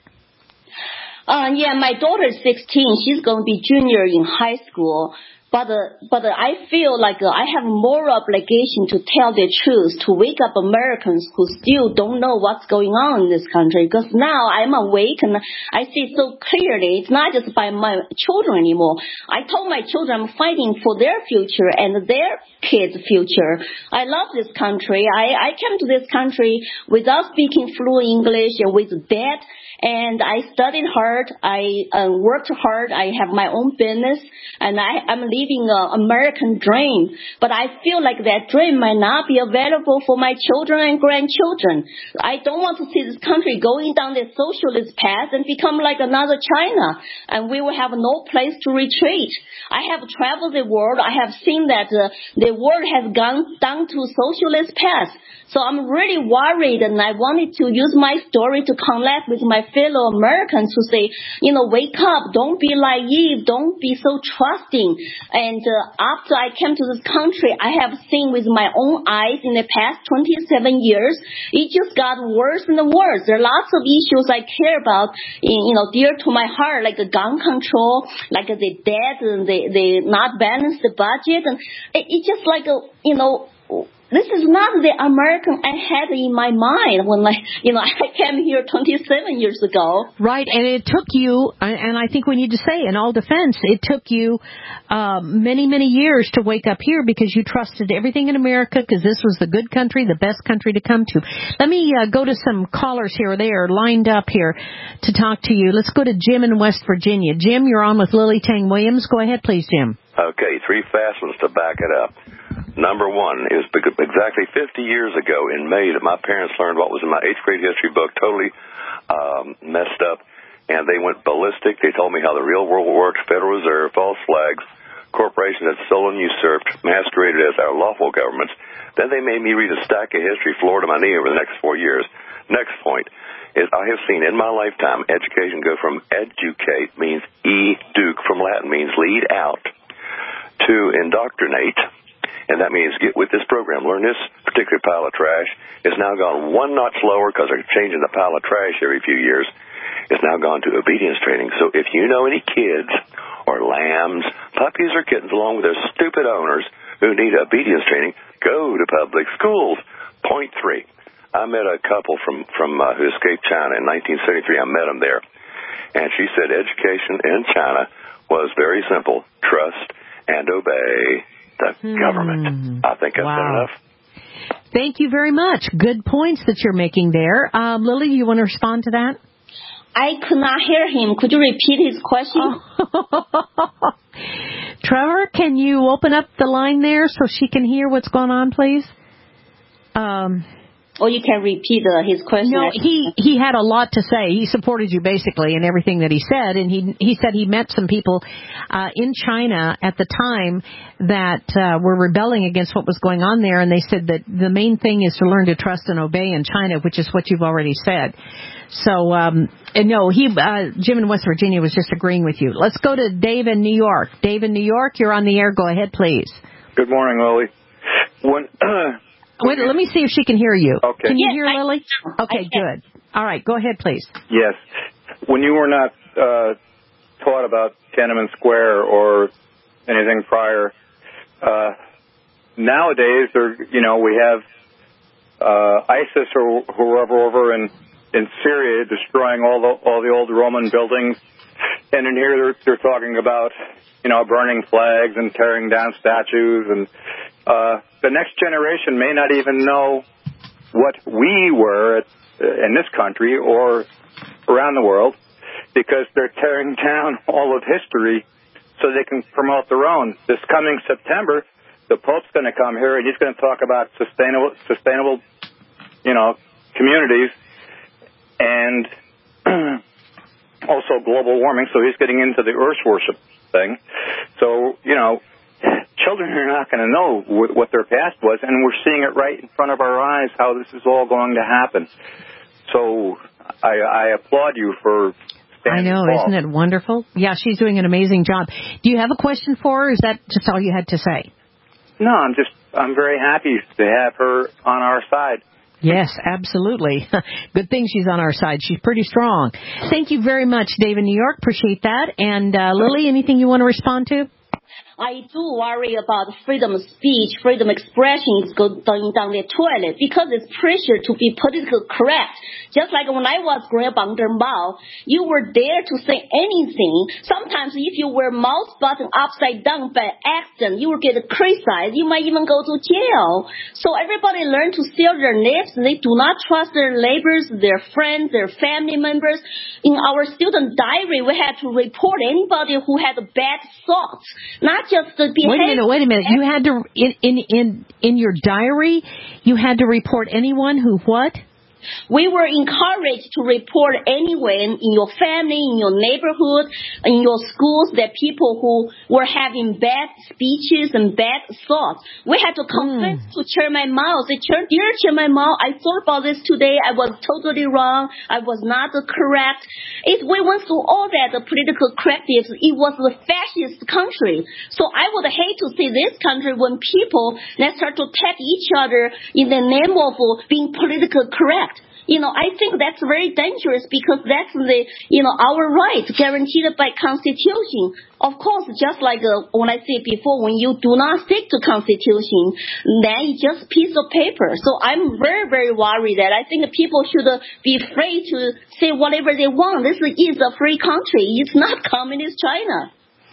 Uh, yeah, my daughter is sixteen. She's going to be junior in high school. But uh, but uh, I feel like uh, I have moral obligation to tell the truth, to wake up Americans who still don't know what's going on in this country. Because now I'm awake and I see so clearly. It's not just by my children anymore. I told my children I'm fighting for their future and their kids' future. I love this country. I, I came to this country without speaking fluent English and with debt. And I studied hard. I uh, worked hard. I have my own business, and I, I'm living an American dream. But I feel like that dream might not be available for my children and grandchildren. I don't want to see this country going down the socialist path and become like another China, and we will have no place to retreat. I have traveled the world. I have seen that uh, the world has gone down to socialist path. So I'm really worried, and I wanted to use my story to connect with my fellow Americans who say, you know, wake up, don't be naive, don't be so trusting. And uh, after I came to this country, I have seen with my own eyes in the past twenty-seven years, it just got worse and worse. There are lots of issues I care about, you know, dear to my heart, like the gun control, like the debt, and the, the not balanced budget. And it, it's just like, a, you know, this is not the American I had in my mind when I, you know, I came here twenty-seven years ago. Right, and it took you, and I think we need to say, in all defense, it took you uh, many, many years to wake up here because you trusted everything in America because this was the good country, the best country to come to. Let me uh, go to some callers here. They are lined up here to talk to you. Let's go to Jim in West Virginia. Jim, you're on with Lily Tang Williams. Go ahead, please, Jim. Okay, three fast ones to back it up. Number one is exactly fifty years ago in May that my parents learned what was in my eighth grade history book totally um, messed up, and they went ballistic. They told me how the real world works, Federal Reserve, false flags, corporations that stolen, usurped, masqueraded as our lawful governments. Then they made me read a stack of history floor to my knee over the next four years. Next point is I have seen in my lifetime education go from educate, means e-duke, from Latin means lead out, to indoctrinate. And that means get with this program. Learn this particular pile of trash. It's now gone one notch lower because they're changing the pile of trash every few years. It's now gone to obedience training. So if you know any kids or lambs, puppies or kittens, along with their stupid owners who need obedience training, go to public schools. Point three. I met a couple from, from uh, who escaped China in nineteen seventy-three. I met them there. And she said education in China was very simple. Trust and obey the hmm. government. I think I've wow. said enough. Thank you very much. Good points that you're making there. Um, Lily, you want to respond to that? I could not hear him. Could you repeat his question? Oh. Trevor, can you open up the line there so she can hear what's going on, please? Um... Or you can repeat uh, his question. No, he, he had a lot to say. He supported you basically in everything that he said, and he he said he met some people uh, in China at the time that uh, were rebelling against what was going on there, and they said that the main thing is to learn to trust and obey in China, which is what you've already said. So, um, and no, he uh, Jim in West Virginia was just agreeing with you. Let's go to Dave in New York. Dave in New York, you're on the air. Go ahead, please. Good morning, Lily. When... Uh, Wait, let me see if she can hear you. Okay. Can you yes, hear I, Lily? Okay, good. All right, go ahead, please. Yes. When you were not uh, taught about Tiananmen Square or anything prior, uh, nowadays, there, you know, we have uh, ISIS or whoever over in, in Syria destroying all the all the old Roman buildings. And in here they're, they're talking about, you know, burning flags and tearing down statues. And uh, the next generation may not even know what we were at, uh, in this country or around the world, because they're tearing down all of history so they can promote their own. This coming September, the Pope's going to come here, and he's going to talk about sustainable, sustainable, you know, communities and also global warming. So he's getting into the earth worship thing. So, you know, children are not going to know what, what their past was, and we're seeing it right in front of our eyes how this is all going to happen. So I, I applaud you for I know, tall. Isn't it wonderful? Yeah, she's doing an amazing job. Do you have a question for her, or is that just all you had to say? No, I'm just, I'm very happy to have her on our side. Yes, absolutely. Good thing she's on our side. She's pretty strong. Thank you very much, Dave in New York. Appreciate that. And uh, Lily, anything you want to respond to? I do worry about freedom of speech, freedom of expression is going down the toilet because it's pressure to be politically correct. Just like when I was growing up under Mao, you were there to say anything. Sometimes if you wear mouse button upside down by accident, you will get criticized. You might even go to jail. So everybody learn to seal their lips. They do not trust their neighbors, their friends, their family members. In our student diary, we had to report anybody who had bad thoughts. Not just the behavior. Wait a minute, wait a minute. You had to, in, in, in, in your diary, you had to report anyone who what? We were encouraged to report anyone in your family, in your neighborhood, in your schools, that people who were having bad speeches and bad thoughts. We had to confess mm. to Chairman Mao. Say, dear Chairman Mao, I thought about this today. I was totally wrong. I was not correct. It, we went through all that, the political correctives. It was the fascist country. So I would hate to see this country when people that start to attack each other in the name of being politically correct. You know, I think that's very dangerous because that's the, you know, our right guaranteed by Constitution. Of course, just like uh, when I said before, when you do not stick to Constitution, then it's just piece of paper. So I'm very, very worried that I think people should uh, be free to say whatever they want. This is a free country. It's not communist China.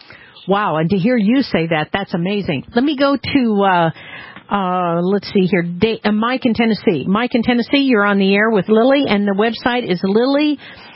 Wow, and to hear you say that, that's amazing. Let me go to... Uh, Uh, let's see here. Da- uh, Mike in Tennessee. Mike in Tennessee, you're on the air with Lily, and the website is Lily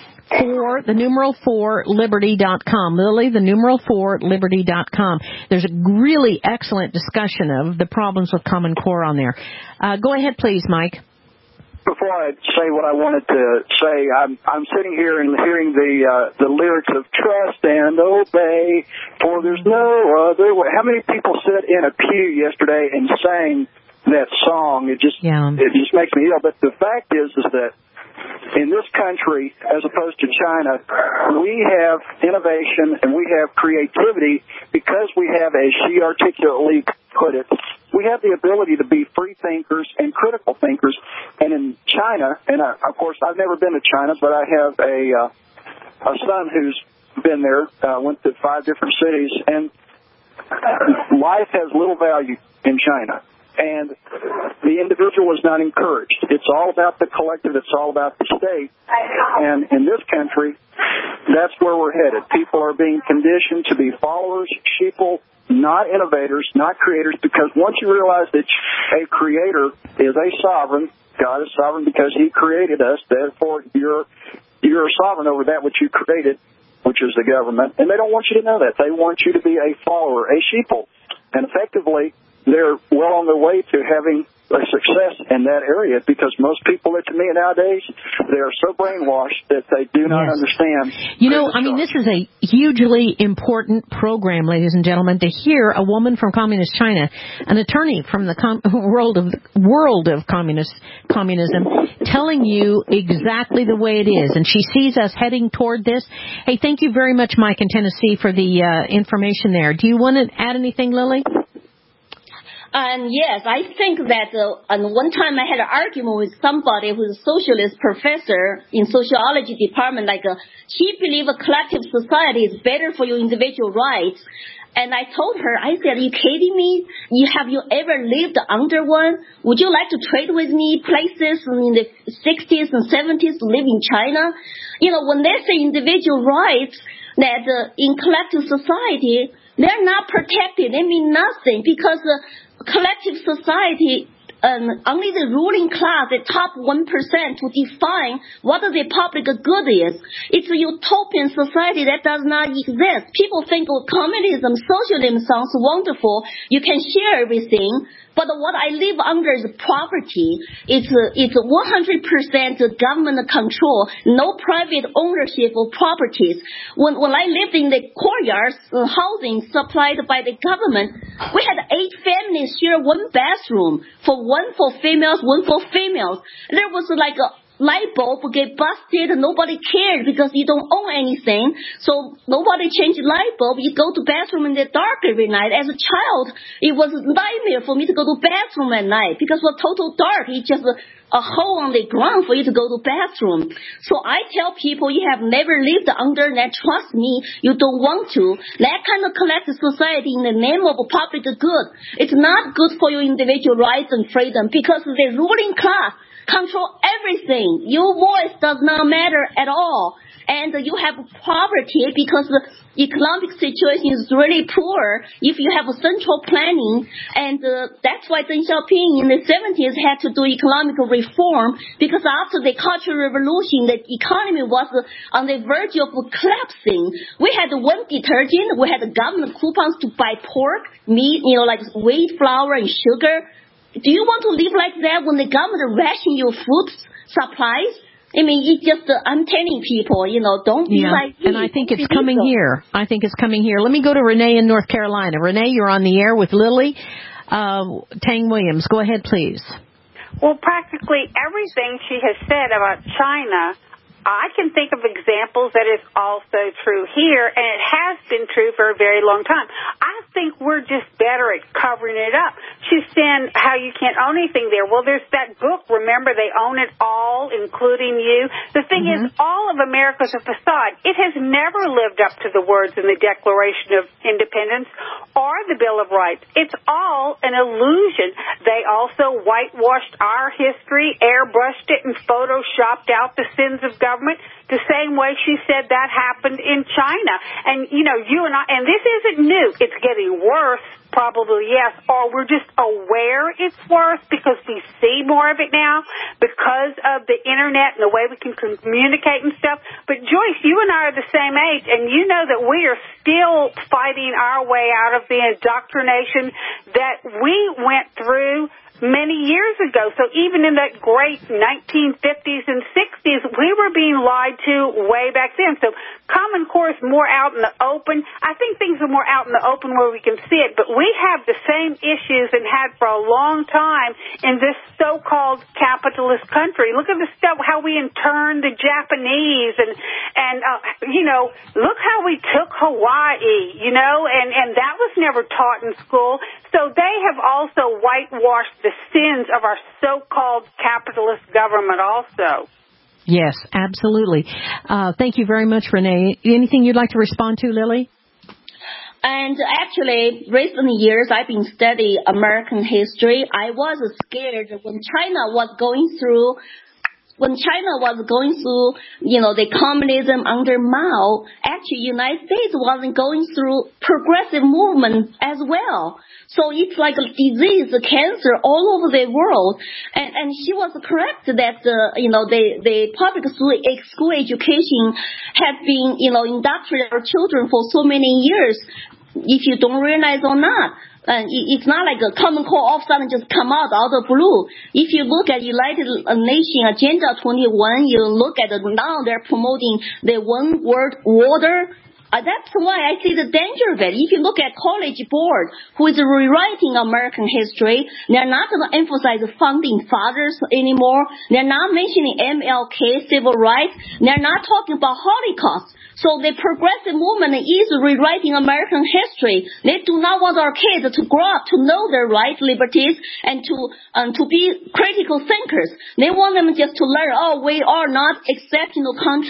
for the numeral four liberty dot com. Lily, the numeral four liberty dot com. There's a really excellent discussion of the problems with Common Core on there. Uh, go ahead, please, Mike. Before I say what I wanted to say, I'm I'm sitting here and hearing the uh, the lyrics of "Trust and Obey, for there's no other way." How many people sat in a pew yesterday and sang that song? It just yeah. it just makes me ill. But the fact is, is that in this country, as opposed to China, we have innovation and we have creativity because we have, as she articulately put it, we have the ability to be free thinkers and critical thinkers. And in China, and I, of course I've never been to China, but I have a uh, a son who's been there, uh, went to five different cities, and life has little value in China. And the individual is not encouraged. It's all about the collective. It's all about the state. And in this country, that's where we're headed. People are being conditioned to be followers, sheeple, not innovators, not creators, because once you realize that a creator is a sovereign, God is sovereign because he created us, therefore you're, you're sovereign over that which you created, which is the government. And they don't want you to know that. They want you to be a follower, a sheeple. And effectively, they're well on their way to having a success in that area because most people that to me nowadays, they are so brainwashed that they do not yes. understand. You know, I mean, this is a hugely important program, ladies and gentlemen, to hear a woman from Communist China, an attorney from the com- world of world of communist communism, telling you exactly the way it is, and she sees us heading toward this. Hey, thank you very much, Mike in Tennessee, for the uh, information there. Do you want to add anything, Lily? And yes, I think that uh, and one time I had an argument with somebody who's a socialist professor in sociology department, like uh, he believed a collective society is better for your individual rights. And I told her, I said, are you kidding me? You have you ever lived under one? Would you like to trade with me places in the sixties and seventies to live in China? You know, when they say individual rights, that uh, in collective society, they're not protected. They mean nothing because uh, collective society, um, only the ruling class, the top one percent, to define what the public good is. It's a utopian society that does not exist. People think oh, communism, socialism sounds wonderful. You can share everything. But what I live under is poverty. It's uh, it's one hundred percent government control, no private ownership of properties. When when I lived in the courtyards, uh, housing supplied by the government, we had eight families share one bathroom, for one for females, one for females. There was like a light bulb get busted, nobody cared because you don't own anything. So nobody changed light bulb. You go to bathroom in the dark every night. As a child, it was a nightmare for me to go to bathroom at night because it was total dark. It's just a, a hole on the ground for you to go to bathroom. So I tell people you have never lived under that. Trust me, you don't want to. That kind of collective society in the name of public good, it's not good for your individual rights and freedom because the ruling class control everything. Your voice does not matter at all. And you have poverty because the economic situation is really poor if you have a central planning. And uh, that's why Deng Xiaoping in the seventies had to do economic reform because after the Cultural Revolution, the economy was on the verge of collapsing. We had one detergent. We had government coupons to buy pork, meat, you know, like wheat, flour, and sugar. Do you want to live like that when the government ration your food supplies? I mean, it's just, uh, I'm telling people, you know, don't be yeah, like me. And I think it's coming here. I think it's coming here. Let me go to Renee in North Carolina. Renee, you're on the air with Lily. Uh, Tang Williams, go ahead, please. Well, practically everything she has said about China, I can think of examples that is also true here, and it has been true for a very long time. I think we're just better at covering it up. She's saying how you can't own anything there. Well, there's that book, remember, they own it all, including you. The thing mm-hmm. is, all of America's a facade. It has never lived up to the words in the Declaration of Independence or the Bill of Rights. It's all an illusion. They also whitewashed our history, airbrushed it, and photoshopped out the sins of government. The same way she said that happened in China. And, you know, you and I, and this isn't new. It's getting worse, probably, yes, or we're just aware it's worse because we see more of it now because of the Internet and the way we can communicate and stuff. But, Joyce, you and I are the same age, and you know that we are still fighting our way out of the indoctrination that we went through many years ago. So even in that great nineteen fifties and sixties, we were being lied to way back then. So Common Core is more out in the open. I think things are more out in the open where we can see it, but we have the same issues and had for a long time in this so-called capitalist country. Look at the stuff, how we interned the Japanese and, and uh, you know, look how we took Hawaii, you know, and, and that was never taught in school. So they have also whitewashed the sins of our so-called capitalist government also. Yes, absolutely. Uh, thank you very much, Renee. Anything you'd like to respond to, Lily? And actually, recent years, I've been studying American history. I was scared when China was going through When China was going through, you know, the communism under Mao, actually United States wasn't going through progressive movement as well. So it's like a disease, a cancer all over the world. And, and she was correct that, uh, you know, the, the public school, school education has been, you know, indoctrinating our children for so many years, if you don't realize or not. And it's not like a Common Core all of a sudden just come out out of the blue. If you look at United Nations Agenda twenty-one, you look at it now, they're promoting the one word water. Uh, that's why I see the danger of it. If you look at College Board, who is rewriting American history, they're not going to emphasize the founding fathers anymore. They're not mentioning M L K, civil rights. They're not talking about Holocaust. So the progressive movement is rewriting American history. They do not want our kids to grow up to know their rights, liberties, and to um, to be critical thinkers. They want them just to learn, oh, we are not exceptional country.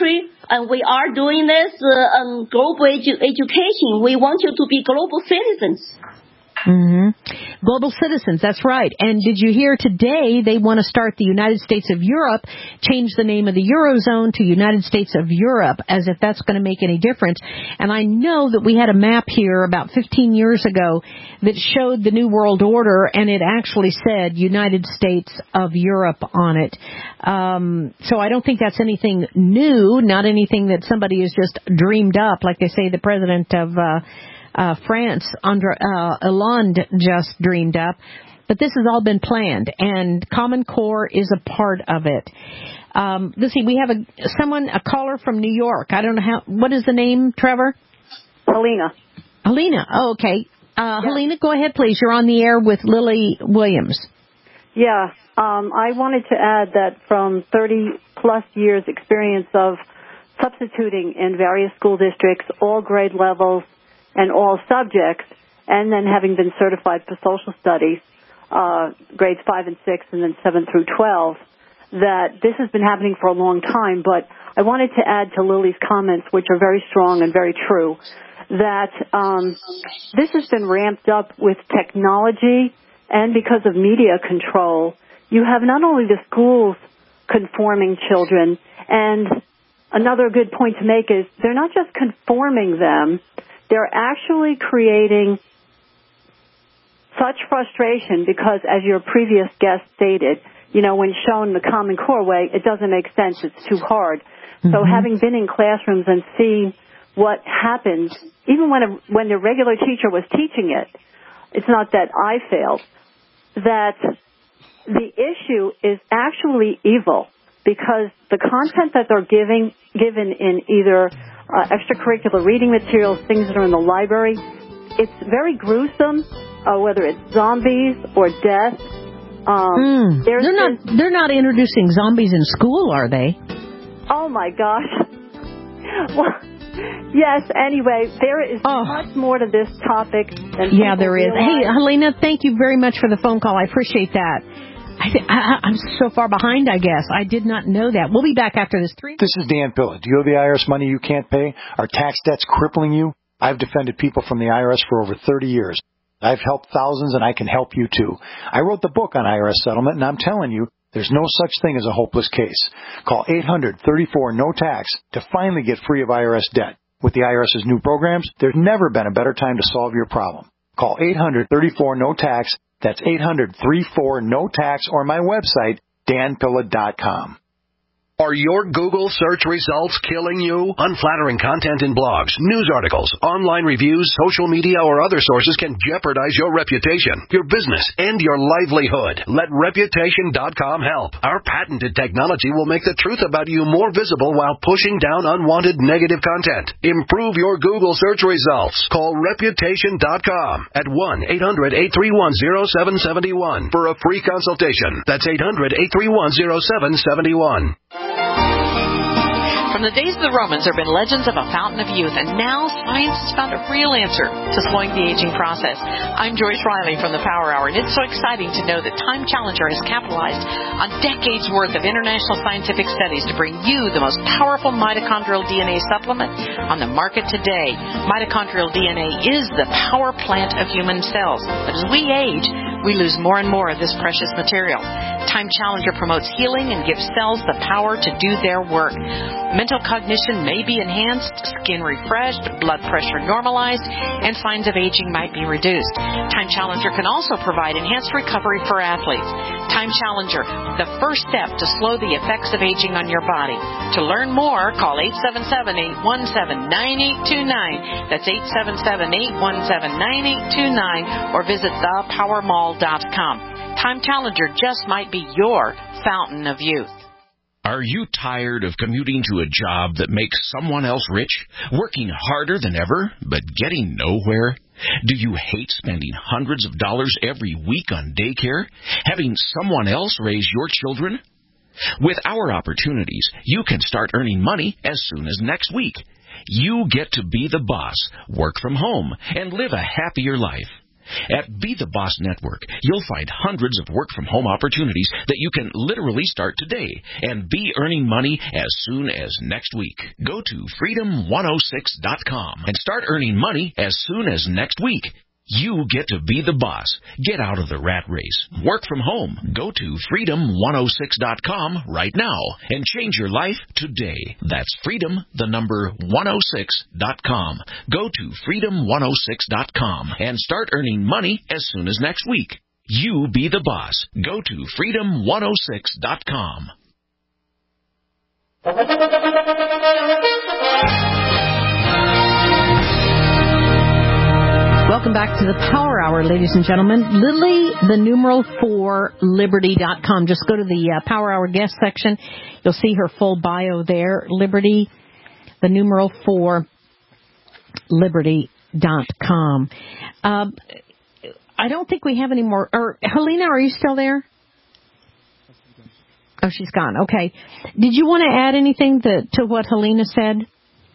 And we are doing this uh, on global edu- education. We want you to be global citizens. Mm-hmm. Global citizens, that's right. And did you hear today they want to start the United States of Europe, change the name of the Eurozone to United States of Europe, as if that's going to make any difference. And I know that we had a map here about fifteen years ago that showed the New World Order, and it actually said United States of Europe on it. Um, so I don't think that's anything new, not anything that somebody has just dreamed up, like they say the president of uh Uh, France, Andre uh, Hollande, just dreamed up. But this has all been planned, and Common Core is a part of it. Um, let's see, we have a someone, a caller from New York. I don't know how, what is the name, Trevor? Helena. Helena, oh, okay. Uh, yeah. Helena, go ahead, please. You're on the air with Lily Williams. Yeah, um, I wanted to add that from thirty plus years experience of substituting in various school districts, all grade levels, and all subjects, and then having been certified for social studies, uh, grades five and six, and then seven through twelve, that this has been happening for a long time. But I wanted to add to Lily's comments, which are very strong and very true, that um, this has been ramped up with technology, and because of media control, you have not only the schools conforming children, and another good point to make is they're not just conforming them, they're actually creating such frustration because, as your previous guest stated, you know, when shown the Common Core way, it doesn't make sense. It's too hard. Mm-hmm. So having been in classrooms and seen what happens, even when a, when the regular teacher was teaching it, it's not that I failed, that the issue is actually evil because the content that they're giving given in either Uh, extracurricular reading materials, things that are in the library. It's very gruesome, uh, whether it's zombies or death. Um, mm. They're not. They're not introducing zombies in school, are they? Oh my gosh. Well, yes. Anyway, there is oh. much more to this topic than yeah, there is. realize. Hey, Helena, thank you very much for the phone call. I appreciate that. I th- I, I'm so far behind, I guess. I did not know that. We'll be back after this three. This is Dan Pilla. Do you owe the I R S money you can't pay? Are tax debts crippling you? I've defended people from the I R S for over thirty years. I've helped thousands, and I can help you, too. I wrote the book on I R S settlement, and I'm telling you, there's no such thing as a hopeless case. Call eight hundred thirty-four no tax to finally get free of I R S debt. With the IRS's new programs, there's never been a better time to solve your problem. Call eight hundred thirty-four no tax. That's eight hundred thirty-four no tax, or my website, dan pilla dot com. Are your Google search results killing you? Unflattering content in blogs, news articles, online reviews, social media, or other sources can jeopardize your reputation, your business, and your livelihood. Let reputation dot com help. Our patented technology will make the truth about you more visible while pushing down unwanted negative content. Improve your Google search results. Call reputation dot com at one eight hundred eight three one zero seven seven one for a free consultation. That's eight hundred eight three one zero seven seven one. From the days of the Romans, there have been legends of a fountain of youth, and now science has found a real answer to slowing the aging process. I'm Joyce Riley from the Power Hour, and it's so exciting to know that Time Challenger has capitalized on decades' worth of international scientific studies to bring you the most powerful mitochondrial D N A supplement on the market today. Mitochondrial D N A is the power plant of human cells, but as we age, we lose more and more of this precious material. Time Challenger promotes healing and gives cells the power to do their work. Mental cognition may be enhanced, skin refreshed, blood pressure normalized, and signs of aging might be reduced. Time Challenger can also provide enhanced recovery for athletes. Time Challenger, the first step to slow the effects of aging on your body. To learn more, call eight seven seven, eight one seven, nine eight two nine. That's eight seven seven, eight one seven, nine eight two nine, or visit the power mall dot com. Time Challenger just might be your fountain of youth. Are you tired of commuting to a job that makes someone else rich, working harder than ever, but getting nowhere? Do you hate spending hundreds of dollars every week on daycare, having someone else raise your children? With our opportunities, you can start earning money as soon as next week. You get to be the boss, work from home, and live a happier life. At Be the Boss Network, you'll find hundreds of work-from-home opportunities that you can literally start today and be earning money as soon as next week. Go to freedom one oh six dot com and start earning money as soon as next week. You get to be the boss. Get out of the rat race. Work from home. Go to freedom one oh six dot com right now and change your life today. That's freedom, the number one oh six dot com. Go to freedom one oh six dot com and start earning money as soon as next week. You be the boss. Go to freedom one oh six dot com. Welcome back to the Power Hour, ladies and gentlemen. Lily, the numeral four, Liberty dot com. Just go to the uh, Power Hour guest section. You'll see her full bio there. Liberty, the numeral four, Liberty dot com. Uh, I don't think we have any more. Or, Helena, are you still there? Oh, she's gone. Okay. Did you want to add anything to, to what Helena said?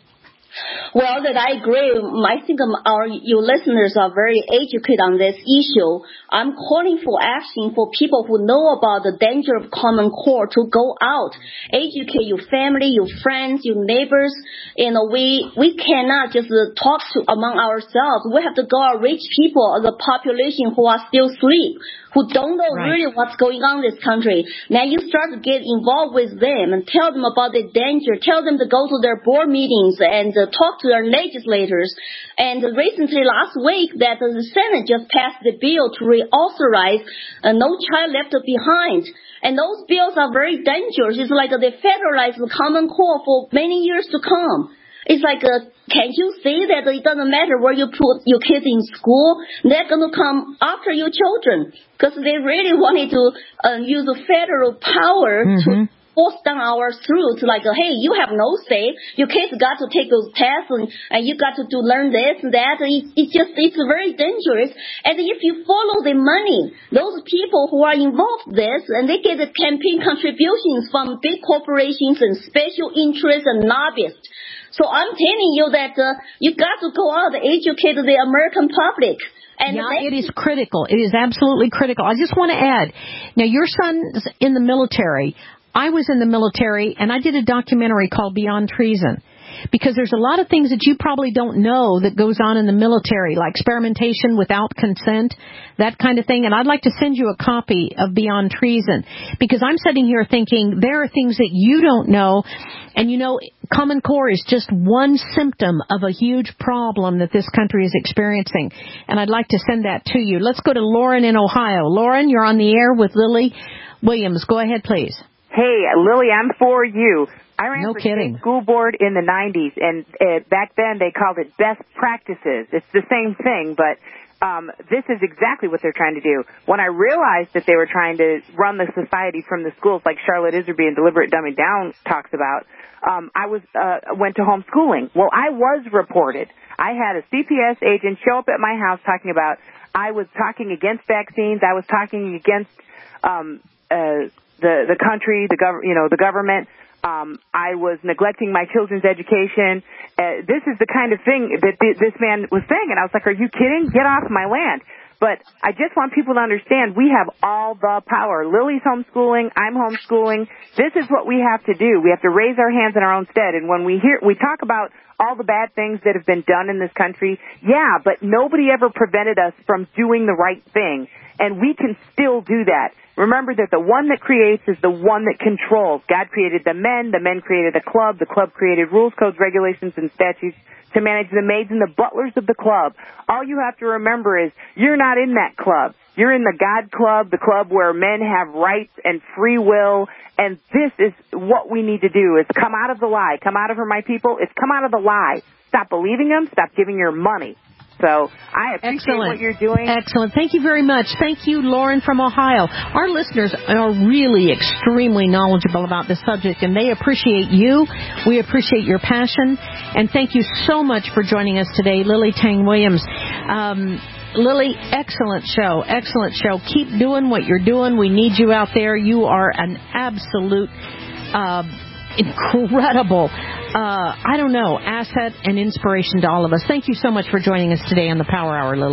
Well, that I agree. I think our you listeners are very educated on this issue. I'm calling for action for people who know about the danger of Common Core to go out, educate your family, your friends, your neighbors. You know, we we cannot just talk to among ourselves. We have to go out, reach people, the population who are still asleep, who don't know right. really what's going on in this country. Now you start to get involved with them and tell them about the danger. Tell them to go to their board meetings and uh, talk to their legislators. And recently, last week, that uh, the Senate just passed the bill to reauthorize uh, No Child Left Behind. And those bills are very dangerous. It's like uh, they federalize the Common Core for many years to come. It's like, uh, can you see that it doesn't matter where you put your kids in school, they're going to come after your children because they really wanted to uh, use the federal power mm-hmm. to force down our throats, like, uh, hey, you have no say. Your kids got to take those tests and, and you got to do learn this and that. It, it's just, it's very dangerous. And if you follow the money, those people who are involved in this, and they get the campaign contributions from big corporations and special interests and lobbyists. So I'm telling you that uh, you got to go out and educate the American public. And yeah, it is critical. It is absolutely critical. I just want to add, now your son's in the military. I was in the military, and I did a documentary called Beyond Treason. Because there's a lot of things that you probably don't know that goes on in the military, like experimentation without consent, that kind of thing. And I'd like to send you a copy of Beyond Treason, because I'm sitting here thinking there are things that you don't know. And, you know, Common Core is just one symptom of a huge problem that this country is experiencing. And I'd like to send that to you. Let's go to Lauren in Ohio. Lauren, you're on the air with Lily Williams. Go ahead, please. Hey, Lily, I'm for you. I ran no for kidding. state school board in the nineties, and uh, back then they called it best practices. It's the same thing, but um, this is exactly what they're trying to do. When I realized that they were trying to run the society from the schools, like Charlotte Iserby and Deliberate Dumbing Down talks about, um, I was uh, went to homeschooling. Well, I was reported. I had a C P S agent show up at my house talking about I was talking against vaccines. I was talking against um, uh, the the country, the gov- you know, the government. Um, I was neglecting my children's education. Uh, this is the kind of thing that th- this man was saying. And I was like, are you kidding? Get off my land. But I just want people to understand we have all the power. Lily's homeschooling. I'm homeschooling. This is what we have to do. We have to raise our hands in our own stead. And when we hear, we talk about all the bad things that have been done in this country, yeah, but nobody ever prevented us from doing the right thing. And we can still do that. Remember that the one that creates is the one that controls. God created the men, the men created the club, the club created rules, codes, regulations, and statutes to manage the maids and the butlers of the club. All you have to remember is you're not in that club. You're in the God club, the club where men have rights and free will, and this is what we need to do, is come out of the lie. Come out of her, my people. It's come out of the lie. Stop believing them. Stop giving your money. So I appreciate Excellent. what you're doing. Excellent. Thank you very much. Thank you, Lauren from Ohio. Our listeners are really extremely knowledgeable about this subject, and they appreciate you. We appreciate your passion. And thank you so much for joining us today, Lily Tang Williams. Um, Lily, excellent show. Excellent show. Keep doing what you're doing. We need you out there. You are an absolute uh, incredible Uh, I don't know, asset and inspiration to all of us. Thank you so much for joining us today on the Power Hour, Lily.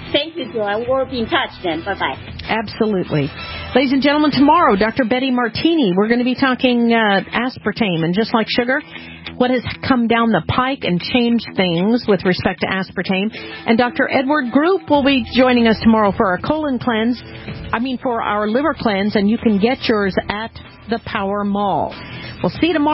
Thank you, Joy. We'll be in touch then. Bye-bye. Absolutely. Ladies and gentlemen, tomorrow, Doctor Betty Martini, we're going to be talking uh, aspartame. And just like sugar, what has come down the pike and changed things with respect to aspartame. And Doctor Edward Group will be joining us tomorrow for our colon cleanse. I mean, for our liver cleanse. And you can get yours at the Power Mall. We'll see you tomorrow.